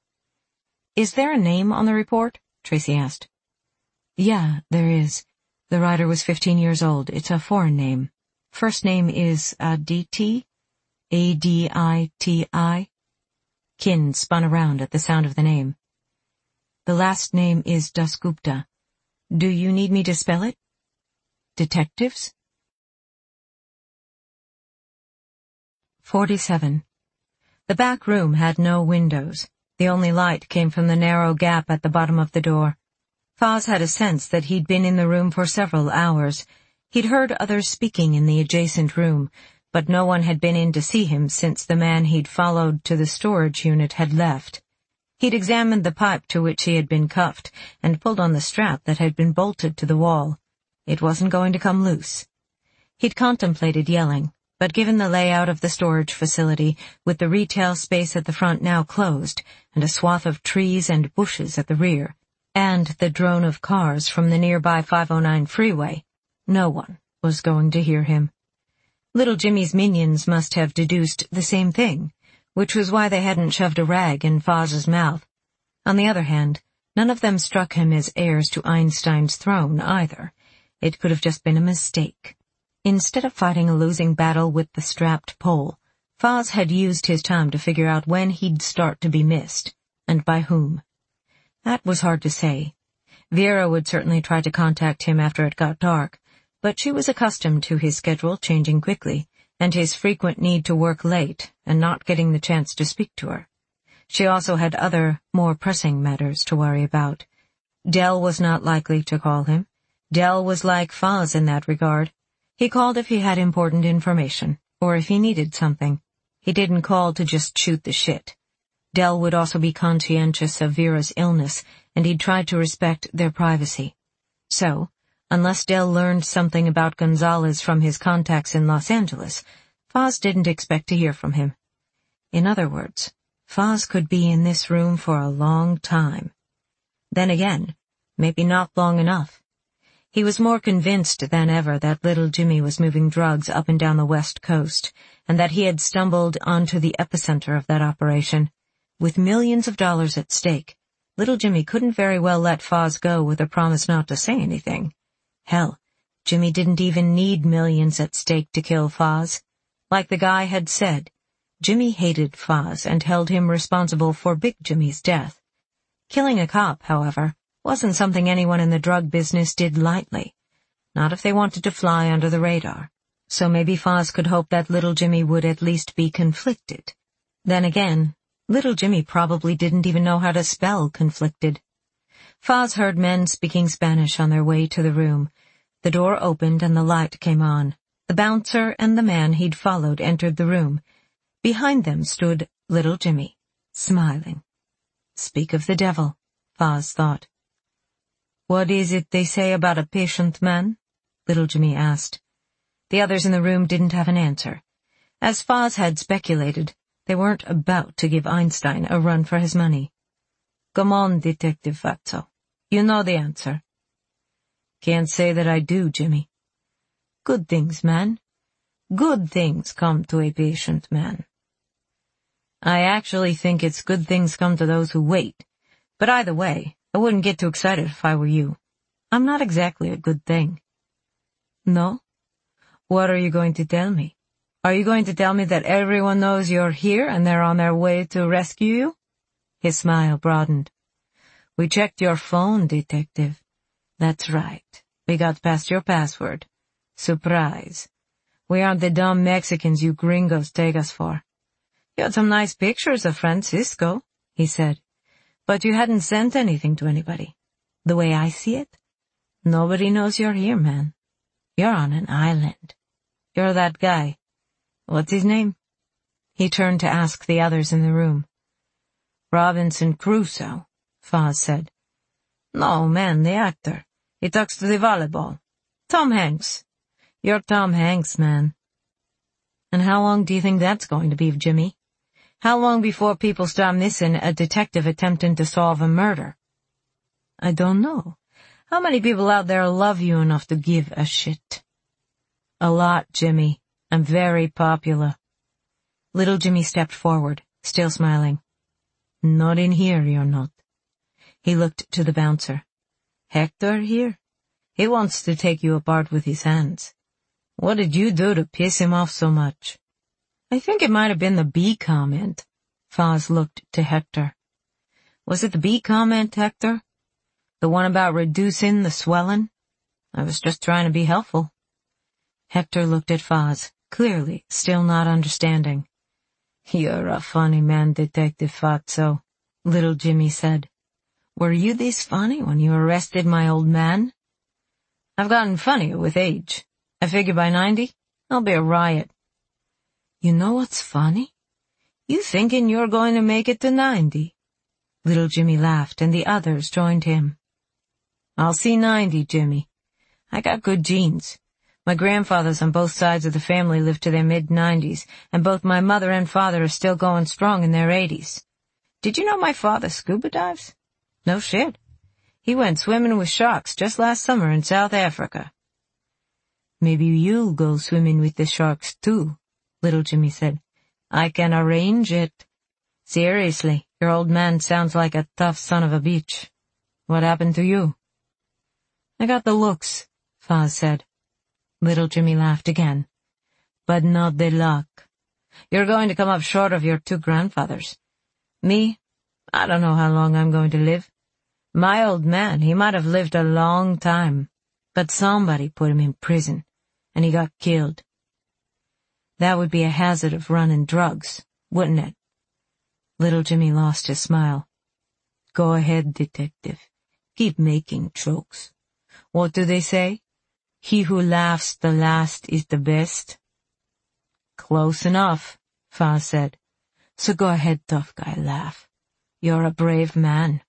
Is there a name on the report? Tracy asked. Yeah, there is. The rider was 15 years old. It's a foreign name. First name is Aditi, A-D-I-T-I. Kins spun around at the sound of the name. The last name is Dasgupta. Do you need me to spell it? Detectives? 47. The back room had no windows. The only light came from the narrow gap at the bottom of the door. Foz had a sense that he'd been in the room for several hours. He'd heard others speaking in the adjacent room, but no one had been in to see him since the man he'd followed to the storage unit had left. He'd examined the pipe to which he had been cuffed and pulled on the strap that had been bolted to the wall. It wasn't going to come loose. He'd contemplated yelling, but given the layout of the storage facility, with the retail space at the front now closed, and a swath of trees and bushes at the rear, and the drone of cars from the nearby 509 freeway, no one was going to hear him. Little Jimmy's minions must have deduced the same thing, which was why they hadn't shoved a rag in Foz's mouth. On the other hand, none of them struck him as heirs to Einstein's throne either. It could have just been a mistake. Instead of fighting a losing battle with the strapped pole, Foz had used his time to figure out when he'd start to be missed, and by whom. That was hard to say. Vera would certainly try to contact him after it got dark, but she was accustomed to his schedule changing quickly, and his frequent need to work late and not getting the chance to speak to her. She also had other, more pressing matters to worry about. Dell was not likely to call him. Dell was like Foz in that regard. He called if he had important information, or if he needed something. He didn't call to just shoot the shit. Dell would also be conscientious of Vera's illness, and he'd try to respect their privacy. So, unless Dell learned something about Gonzalez from his contacts in Los Angeles, Foz didn't expect to hear from him. In other words, Foz could be in this room for a long time. Then again, maybe not long enough. He was more convinced than ever that little Jimmy was moving drugs up and down the West Coast, and that he had stumbled onto the epicenter of that operation. With millions of dollars at stake, little Jimmy couldn't very well let Foz go with a promise not to say anything. Hell, Jimmy didn't even need millions at stake to kill Foz. Like the guy had said, Jimmy hated Foz and held him responsible for Big Jimmy's death. Killing a cop, however, wasn't something anyone in the drug business did lightly. Not if they wanted to fly under the radar. So maybe Foz could hope that little Jimmy would at least be conflicted. Then again, little Jimmy probably didn't even know how to spell conflicted. Foz heard men speaking Spanish on their way to the room. The door opened and the light came on. The bouncer and the man he'd followed entered the room. Behind them stood little Jimmy, smiling. Speak of the devil, Foz thought. What is it they say about a patient man? Little Jimmy asked. The others in the room didn't have an answer. As Foz had speculated, they weren't about to give Einstein a run for his money. Come on, Detective Fatso. You know the answer. Can't say that I do, Jimmy. Good things, man. Good things come to a patient man. I actually think it's good things come to those who wait. But either way, I wouldn't get too excited if I were you. I'm not exactly a good thing. No? What are you going to tell me? Are you going to tell me that everyone knows you're here and they're on their way to rescue you? His smile broadened. We checked your phone, Detective. That's right. We got past your password. Surprise. We aren't the dumb Mexicans you gringos take us for. You had some nice pictures of Francisco, he said. But you hadn't sent anything to anybody. The way I see it, nobody knows you're here, man. You're on an island. You're that guy. What's his name? He turned to ask the others in the room. Robinson Crusoe, Foz said. No, man, the actor. He talks to the volleyball. Tom Hanks. You're Tom Hanks, man. And how long do you think that's going to be, Jimmy? How long before people start missing a detective attempting to solve a murder? I don't know. How many people out there love you enough to give a shit? A lot, Jimmy. I'm very popular. Little Jimmy stepped forward, still smiling. Not in here, you're not. He looked to the bouncer. Hector here? He wants to take you apart with his hands. What did you do to piss him off so much? I think it might have been the bee comment. Foz looked to Hector. Was it the bee comment, Hector? The one about reducing the swelling? I was just trying to be helpful. Hector looked at Foz, clearly still not understanding. You're a funny man, Detective Fatso, little Jimmy said. Were you this funny when you arrested my old man? I've gotten funnier with age. I figure by 90, I'll be a riot. You know what's funny? You thinking you're going to make it to 90. Little Jimmy laughed, and the others joined him. I'll see 90, Jimmy. I got good genes. My grandfathers on both sides of the family lived to their mid-90s, and both my mother and father are still going strong in their 80s. Did you know my father scuba dives? No shit. He went swimming with sharks just last summer in South Africa. Maybe you'll go swimming with the sharks too, little Jimmy said. I can arrange it. Seriously, your old man sounds like a tough son of a bitch. What happened to you? I got the looks, Foz said. Little Jimmy laughed again. But not the luck. You're going to come up short of your two grandfathers. Me, I don't know how long I'm going to live. My old man, he might have lived a long time, but somebody put him in prison, and he got killed. That would be a hazard of running drugs, wouldn't it? Little Jimmy lost his smile. Go ahead, detective. Keep making jokes. What do they say? He who laughs the last is the best. Close enough, Foz said. So go ahead, tough guy, laugh. You're a brave man.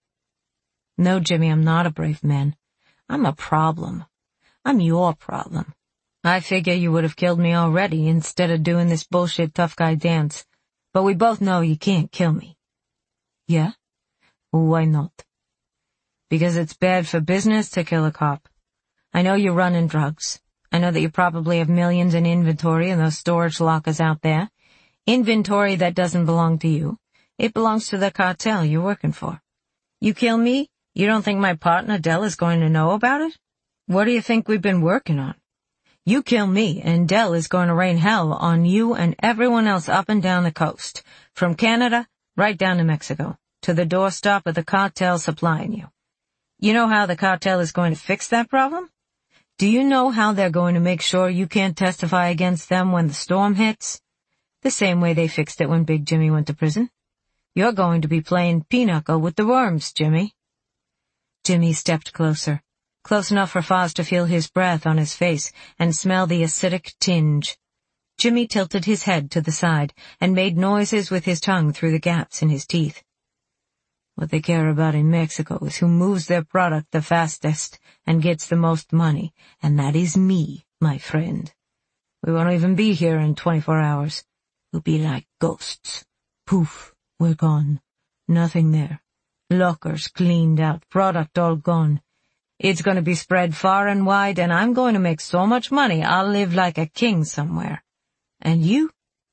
No, Jimmy, I'm not a brave man. I'm a problem. I'm your problem. I figure you would have killed me already instead of doing this bullshit tough guy dance. But we both know you can't kill me. Yeah? Why not? Because it's bad for business to kill a cop. I know you're running drugs. I know that you probably have millions in inventory in those storage lockers out there. Inventory that doesn't belong to you. It belongs to the cartel you're working for. You kill me, you don't think my partner Del is going to know about it? What do you think we've been working on? You kill me, and Del is going to rain hell on you and everyone else up and down the coast, from Canada right down to Mexico, to the doorstep of the cartel supplying you. You know how the cartel is going to fix that problem? Do you know how they're going to make sure you can't testify against them when the storm hits? The same way they fixed it when Big Jimmy went to prison. You're going to be playing pinochle with the worms, Jimmy. Jimmy stepped closer, close enough for Foz to feel his breath on his face and smell the acidic tinge. Jimmy tilted his head to the side and made noises with his tongue through the gaps in his teeth. What they care about in Mexico is who moves their product the fastest and gets the most money, and that is me, my friend. We won't even be here in 24 hours. We'll be like ghosts. Poof, we're gone. Nothing there. Lockers cleaned out, product all gone. It's going to be spread far and wide, and I'm going to make so much money I'll live like a king somewhere. And you?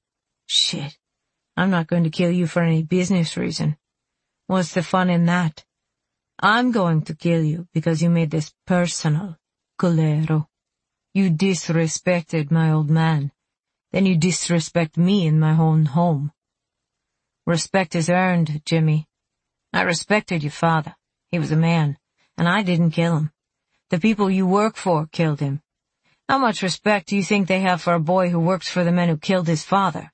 Shit, I'm not going to kill you for any business reason. What's the fun in that? I'm going to kill you because you made this personal, culero. You disrespected my old man. Then you disrespect me in my own home. Respect is earned, Jimmy. I respected your father. He was a man, and I didn't kill him. The people you work for killed him. How much respect do you think they have for a boy who works for the men who killed his father?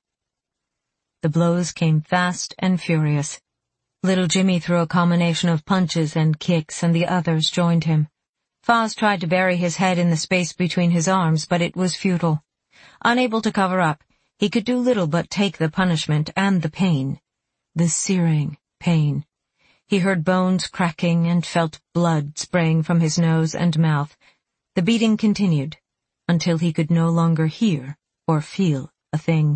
The blows came fast and furious. Little Jimmy threw a combination of punches and kicks, and the others joined him. Foz tried to bury his head in the space between his arms, but it was futile. Unable to cover up, he could do little but take the punishment and the pain. The searing pain. He heard bones cracking and felt blood spraying from his nose and mouth. The beating continued, until he could no longer hear or feel a thing.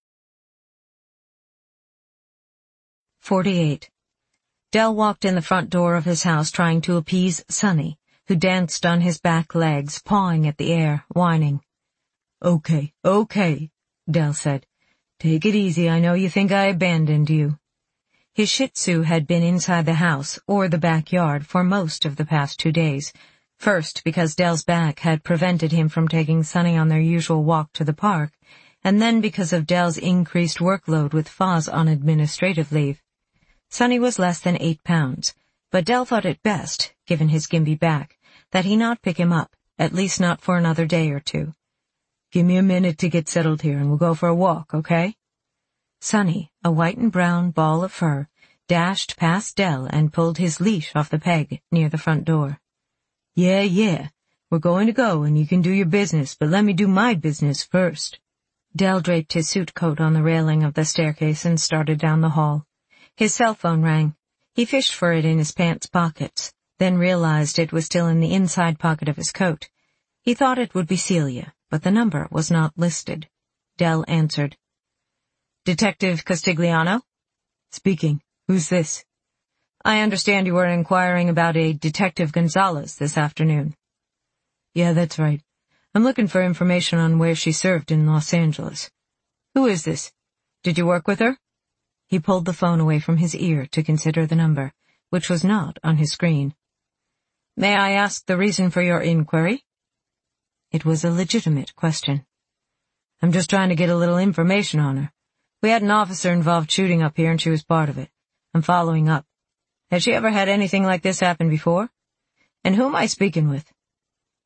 48. Del walked in the front door of his house trying to appease Sonny, who danced on his back legs, pawing at the air, whining. Okay, Del said. Take it easy, I know you think I abandoned you. His Shih Tzu had been inside the house, or the backyard, for most of the past 2 days. First, because Del's back had prevented him from taking Sonny on their usual walk to the park, and then because of Del's increased workload with Foz on administrative leave. Sonny was less than 8 pounds, but Del thought it best, given his gimpy back, that he not pick him up, at least not for another day or two. Give me a minute to get settled here and we'll go for a walk, okay? Sonny, a white and brown ball of fur, dashed past Del and pulled his leash off the peg near the front door. Yeah, we're going to go and you can do your business, but let me do my business first. Del draped his suit coat on the railing of the staircase and started down the hall. His cell phone rang. He fished for it in his pants pockets, then realized it was still in the inside pocket of his coat. He thought it would be Celia, but the number was not listed. Del answered. Detective Castigliano? Speaking. Who's this? I understand you were inquiring about a Detective Gonzalez this afternoon. Yeah, that's right. I'm looking for information on where she served in Los Angeles. Who is this? Did you work with her? He pulled the phone away from his ear to consider the number, which was not on his screen. May I ask the reason for your inquiry? It was a legitimate question. I'm just trying to get a little information on her. We had an officer-involved shooting up here and she was part of it. I'm following up. Has she ever had anything like this happen before? And who am I speaking with?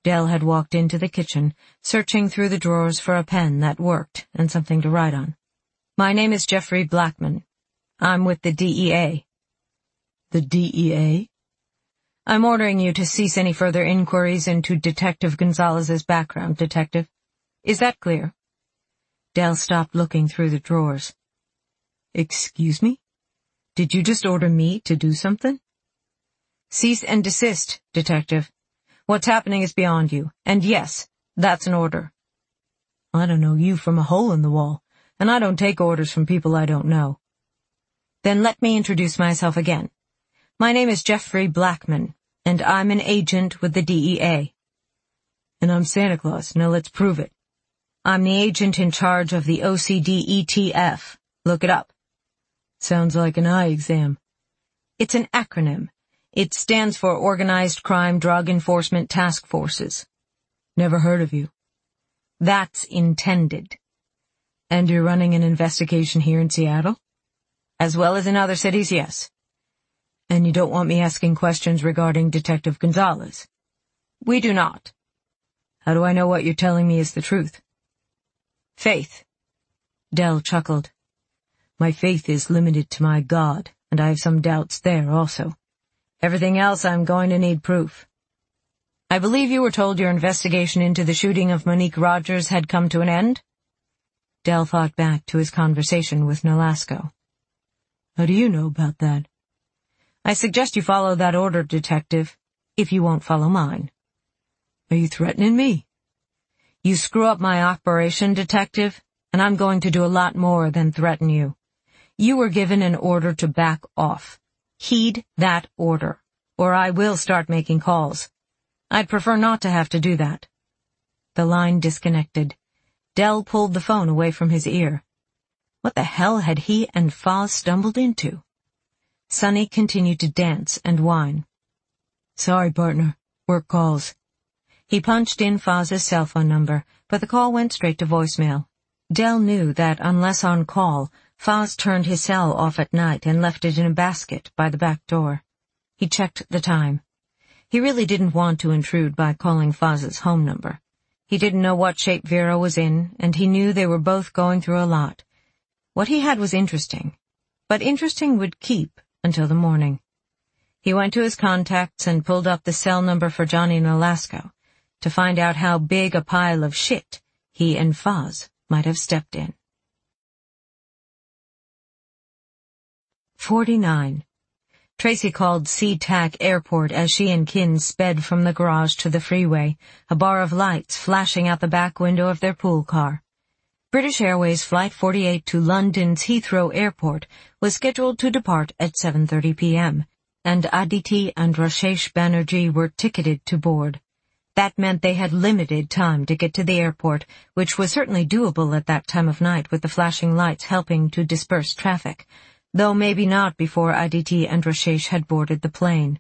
Dell had walked into the kitchen, searching through the drawers for a pen that worked and something to write on. "My name is Jeffrey Blackman. I'm with the DEA." "The DEA?" "I'm ordering you to cease any further inquiries into Detective Gonzalez's background, Detective. Is that clear?" Dell stopped looking through the drawers. "Excuse me? Did you just order me to do something?" "Cease and desist, Detective. What's happening is beyond you, and yes, that's an order." "I don't know you from a hole in the wall, and I don't take orders from people I don't know." "Then let me introduce myself again. My name is Jeffrey Blackman, and I'm an agent with the DEA." "And I'm Santa Claus. Now let's prove it." "I'm the agent in charge of the OCDETF. Look it up." "Sounds like an eye exam." "It's an acronym. It stands for Organized Crime Drug Enforcement Task Forces." "Never heard of you." "That's intended." "And you're running an investigation here in Seattle?" "As well as in other cities, yes." "And you don't want me asking questions regarding Detective Gonzalez?" "We do not." "How do I know what you're telling me is the truth?" "Faith." Dell chuckled. "My faith is limited to my God, and I have some doubts there also. Everything else I'm going to need proof." "I believe you were told your investigation into the shooting of Monique Rogers had come to an end?" Dell thought back to his conversation with Nolasco. "How do you know about that?" "I suggest you follow that order, Detective, if you won't follow mine." "Are you threatening me?" "You screw up my operation, Detective, and I'm going to do a lot more than threaten you. You were given an order to back off. Heed that order, or I will start making calls. I'd prefer not to have to do that." The line disconnected. Dell pulled the phone away from his ear. What the hell had he and Foz stumbled into? Sonny continued to dance and whine. "Sorry, partner. Work calls." He punched in Foz's cell phone number, but the call went straight to voicemail. Dell knew that unless on call, Foz turned his cell off at night and left it in a basket by the back door. He checked the time. He really didn't want to intrude by calling Foz's home number. He didn't know what shape Vera was in, and he knew they were both going through a lot. What he had was interesting, but interesting would keep until the morning. He went to his contacts and pulled up the cell number for Johnny Nolasco to find out how big a pile of shit he and Foz might have stepped in. 49. Tracy called SeaTac Airport as she and Kins sped from the garage to the freeway, a bar of lights flashing out the back window of their pool car. British Airways Flight 48 to London's Heathrow Airport was scheduled to depart at 7:30 p.m., and Aditi and Rashesh Banerjee were ticketed to board. That meant they had limited time to get to the airport, which was certainly doable at that time of night with the flashing lights helping to disperse traffic, though maybe not before Aditi and Rashesh had boarded the plane.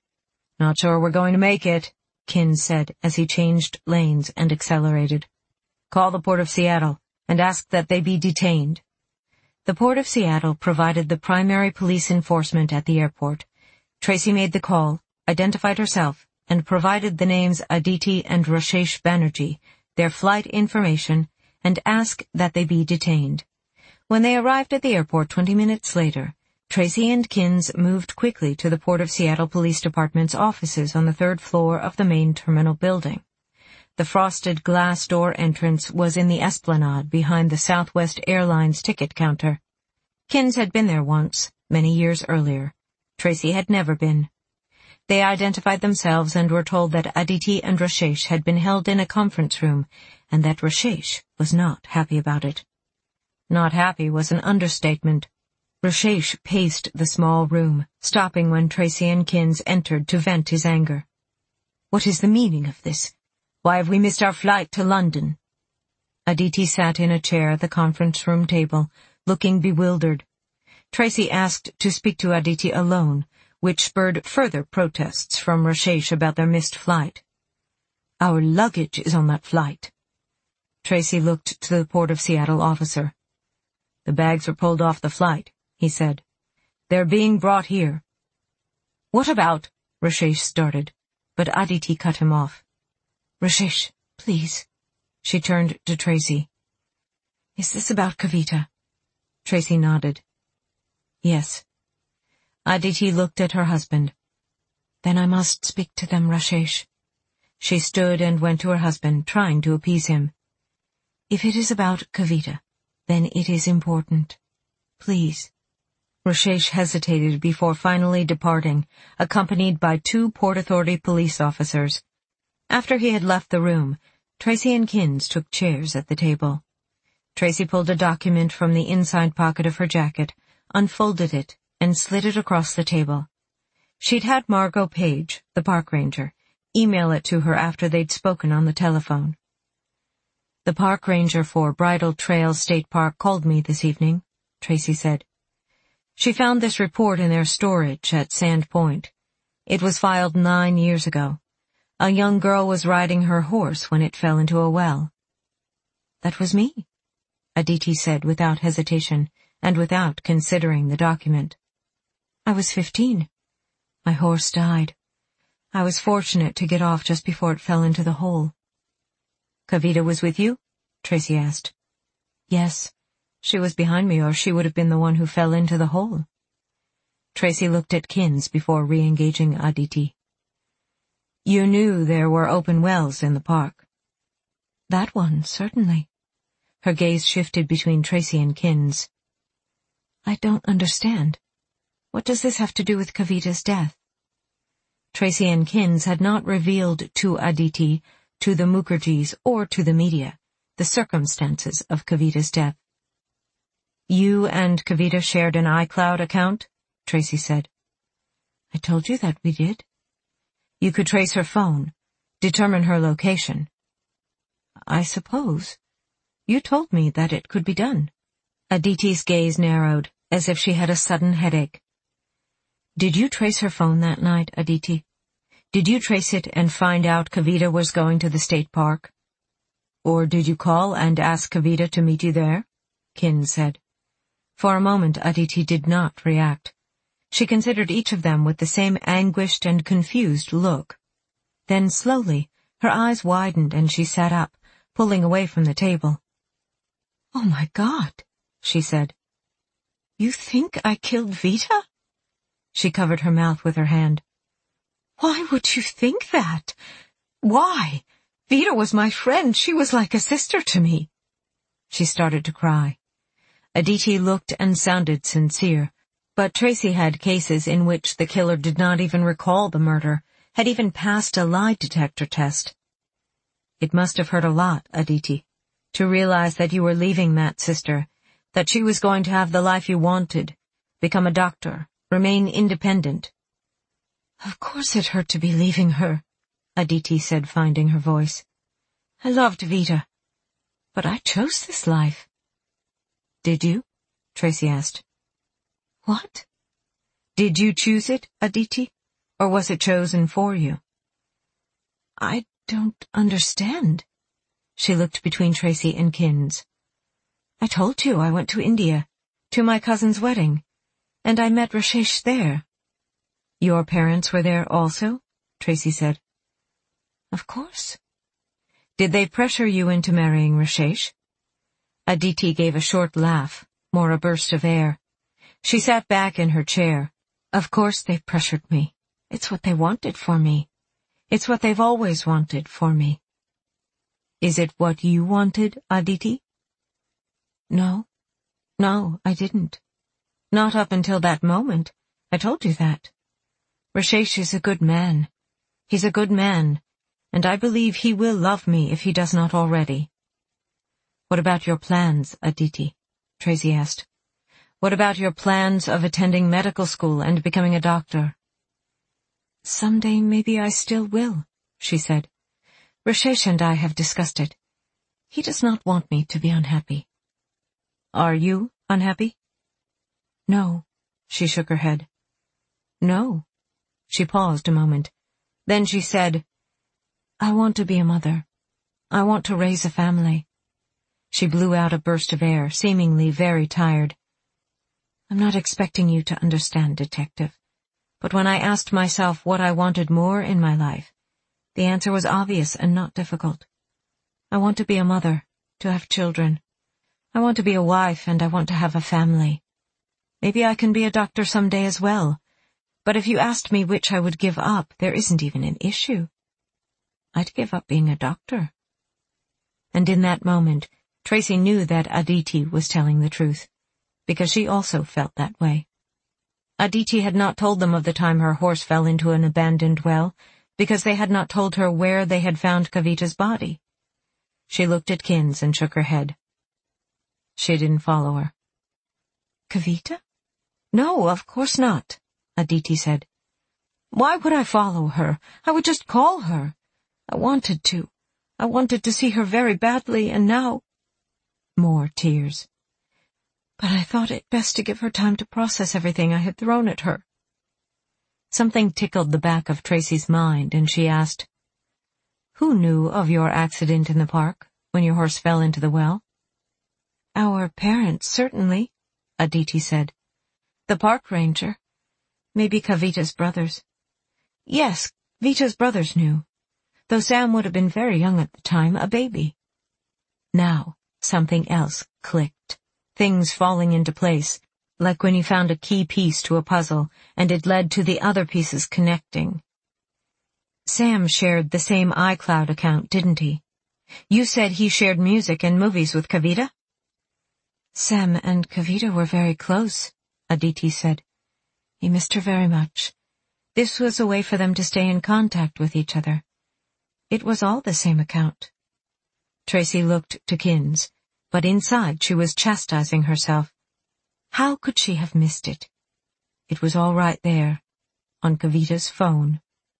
"Not sure we're going to make it," Kins said as he changed lanes and accelerated. "Call the Port of Seattle and ask that they be detained." The Port of Seattle provided the primary police enforcement at the airport. Tracy made the call, identified herself, and provided the names Aditi and Rashesh Banerjee, their flight information, and asked that they be detained. When they arrived at the airport 20 minutes later, Tracy and Kins moved quickly to the Port of Seattle Police Department's offices on the 3rd floor of the main terminal building. The frosted glass door entrance was in the esplanade behind the Southwest Airlines ticket counter. Kins had been there once, many years earlier. Tracy had never been. They identified themselves and were told that Aditi and Rashesh had been held in a conference room, and that Rashesh was not happy about it. Not happy was an understatement. Rashesh paced the small room, stopping when Tracy and Kins entered to vent his anger. "What is the meaning of this? Why have we missed our flight to London?" Aditi sat in a chair at the conference room table, looking bewildered. Tracy asked to speak to Aditi alone, which spurred further protests from Rashesh about their missed flight. "Our luggage is on that flight." Tracy looked to the Port of Seattle officer. "The bags were pulled off the flight," he said. "They're being brought here." "What about—" Rashesh started, but Aditi cut him off. Rashesh, please. She turned to Tracy. Is this about Kavita? Tracy nodded. Yes. Aditi looked at her husband. Then I must speak to them, Rashesh. She stood and went to her husband, trying to appease him. If it is about Kavita, then it is important. Please. Rashesh hesitated before finally departing, accompanied by 2 Port Authority police officers. After he had left the room, Tracy and Kins took chairs at the table. Tracy pulled a document from the inside pocket of her jacket, unfolded it, and slid it across the table. She'd had Margot Page, the park ranger, email it to her after they'd spoken on the telephone. The park ranger for Bridle Trail State Park called me this evening, Tracy said. She found this report in their storage at Sand Point. It was filed 9 years ago. A young girl was riding her horse when it fell into a well. That was me, Aditi said without hesitation and without considering the document. I was 15. My horse died. I was fortunate to get off just before it fell into the hole. Kavita was with you? Tracy asked. Yes. She was behind me, or she would have been the one who fell into the hole. Tracy looked at Kins before re-engaging Aditi. You knew there were open wells in the park. That one, certainly. Her gaze shifted between Tracy and Kins. I don't understand. What does this have to do with Kavita's death? Tracy and Kins had not revealed to Aditi, to the Mukherjees, or to the media the circumstances of Kavita's death. You and Kavita shared an iCloud account? Tracy said. I told you that we did. You could trace her phone, determine her location. I suppose. You told me that it could be done. Aditi's gaze narrowed, as if she had a sudden headache. Did you trace her phone that night, Aditi? Did you trace it and find out Kavita was going to the state park? Or did you call and ask Kavita to meet you there? Kins said. For a moment, Aditi did not react. She considered each of them with the same anguished and confused look. Then slowly, her eyes widened and she sat up, pulling away from the table. Oh my God, she said. You think I killed Vita? She covered her mouth with her hand. Why would you think that? Why? Vita was my friend. She was like a sister to me. She started to cry. Aditi looked and sounded sincere, but Tracy had cases in which the killer did not even recall the murder, had even passed a lie detector test. It must have hurt a lot, Aditi, to realize that you were leaving that sister, that she was going to have the life you wanted, become a doctor, remain independent. Of course it hurt to be leaving her, Aditi said, finding her voice. I loved Vita, but I chose this life. Did you? Tracy asked. What? Did you choose it, Aditi, or was it chosen for you? I don't understand. She looked between Tracy and Kins. I told you I went to India, to my cousin's wedding, and I met Rashesh there. Your parents were there also? Tracy said. Of course. Did they pressure you into marrying Rashesh? Aditi gave a short laugh, more a burst of air. She sat back in her chair. Of course they pressured me. It's what they wanted for me. It's what they've always wanted for me. Is it what you wanted, Aditi? No. No, I didn't. Not up until that moment. I told you that. Rashesh is a good man. He's a good man, and I believe he will love me if he does not already. What about your plans, Aditi? Tracy asked. What about your plans of attending medical school and becoming a doctor? Someday maybe I still will, she said. Rashesh and I have discussed it. He does not want me to be unhappy. Are you unhappy? No, she shook her head. No. She paused a moment. Then she said, I want to be a mother. I want to raise a family. She blew out a burst of air, seemingly very tired. I'm not expecting you to understand, Detective, but when I asked myself what I wanted more in my life, The answer was obvious and not difficult. I want to be a mother, to have children. I want to be a wife, and I want to have a family. Maybe I can be a doctor someday as well. But if you asked me which I would give up, there isn't even an issue. I'd give up being a doctor. And in that moment, Tracy knew that Aditi was telling the truth, because she also felt that way. Aditi had not told them of the time her horse fell into an abandoned well, because they had not told her where they had found Kavita's body. She looked at Kins and shook her head. She didn't follow her. Kavita? No, of course not, Aditi said. Why would I follow her? I would just call her. I wanted to. I wanted to see her very badly, and now— More tears. But I thought it best to give her time to process everything I had thrown at her. Something tickled the back of Tracy's mind, and she asked, Who knew of your accident in the park, when your horse fell into the well? Our parents, certainly, Aditi said. The park ranger. Maybe Kavita's brothers. Yes, Vita's brothers knew, though Sam would have been very young at the time, a baby. Now, something else clicked, things falling into place, like when you found a key piece to a puzzle, and it led to the other pieces connecting. Sam shared the same iCloud account, didn't he? You said he shared music and movies with Kavita? Sam and Kavita were very close, Aditi said. He missed her very much. This was a way for them to stay in contact with each other. It was all the same account. Tracy looked to Kins, but inside she was chastising herself. How could she have missed it? It was all right there, on Kavita's phone.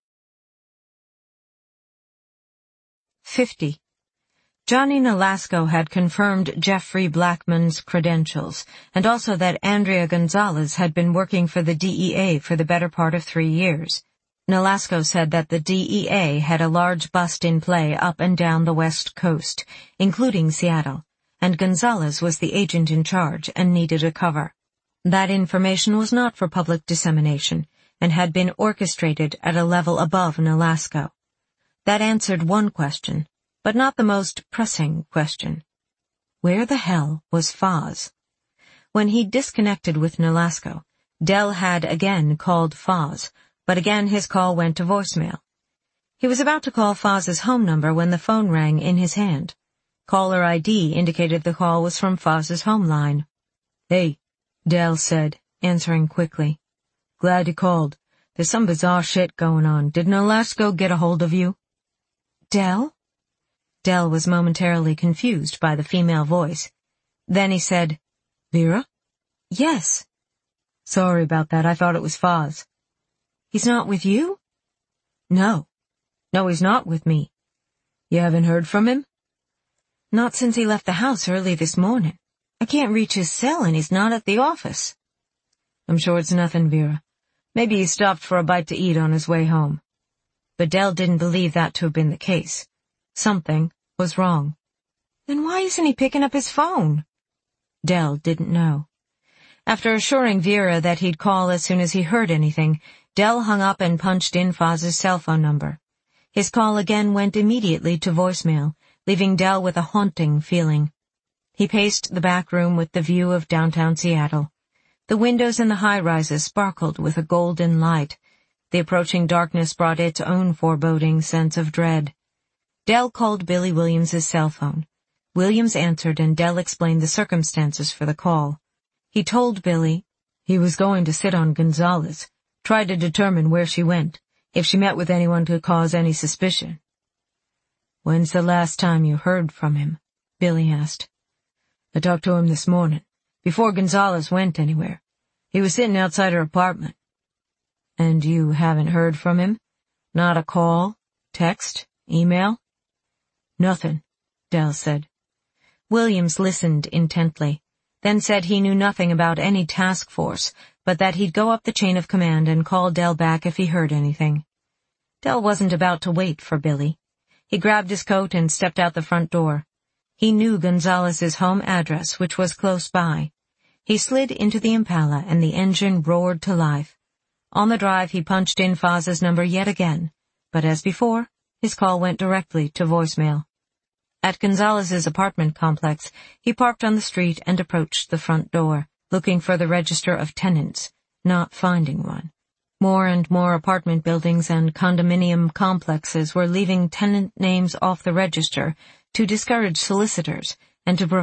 50. Johnny Nolasco had confirmed Jeffrey Blackman's credentials, and also that Andrea Gonzalez had been working for the DEA for the better part of 3 years. Nolasco said that the DEA had a large bust in play up and down the West Coast, including Seattle, and Gonzalez was the agent in charge and needed a cover. That information was not for public dissemination, and had been orchestrated at a level above Nolasco. That answered one question, but not the most pressing question. Where the hell was Foz? When he disconnected with Nolasco, Dell had again called Foz, but again his call went to voicemail. He was about to call Foz's home number when the phone rang in his hand. Caller ID indicated the call was from Foz's home line. Hey, Dell said, answering quickly. Glad you called. There's some bizarre shit going on. Did Nolasco get a hold of you? Dell? Dell was momentarily confused by the female voice. Then he said, Vera? Yes. Sorry about that. I thought it was Foz. He's not with you? No. No, he's not with me. You haven't heard from him? Not since he left the house early this morning. I can't reach his cell and he's not at the office. I'm sure it's nothing, Vera. Maybe he stopped for a bite to eat on his way home. But Dell didn't believe that to have been the case. Something was wrong. Then why isn't he picking up his phone? Dell didn't know. After assuring Vera that he'd call as soon as he heard anything, Dell hung up and punched in Foz's cell phone number. His call again went immediately to voicemail, leaving Dell with a haunting feeling. He paced the back room with the view of downtown Seattle. The windows in the high-rises sparkled with a golden light. The approaching darkness brought its own foreboding sense of dread. Dell called Billy Williams's cell phone. Williams answered and Dell explained the circumstances for the call. He told Billy he was going to sit on Gonzalez, try to determine where she went, if she met with anyone to cause any suspicion. When's the last time you heard from him? Billy asked. I talked to him this morning, before Gonzalez went anywhere. He was sitting outside her apartment. And you haven't heard from him? Not a call, text, email? Nothing, Dell said. Williams listened intently, then said he knew nothing about any task force, but that he'd go up the chain of command and call Dell back if he heard anything. Dell wasn't about to wait for Billy. He grabbed his coat and stepped out the front door. He knew Gonzalez's home address, which was close by. He slid into the Impala and the engine roared to life. On the drive he punched in Foz's number yet again, but as before, His call went directly to voicemail. At Gonzalez's apartment complex, he parked on the street and approached the front door, looking for the register of tenants, not finding one. More and more apartment buildings and condominium complexes were leaving tenant names off the register to discourage solicitors and to provide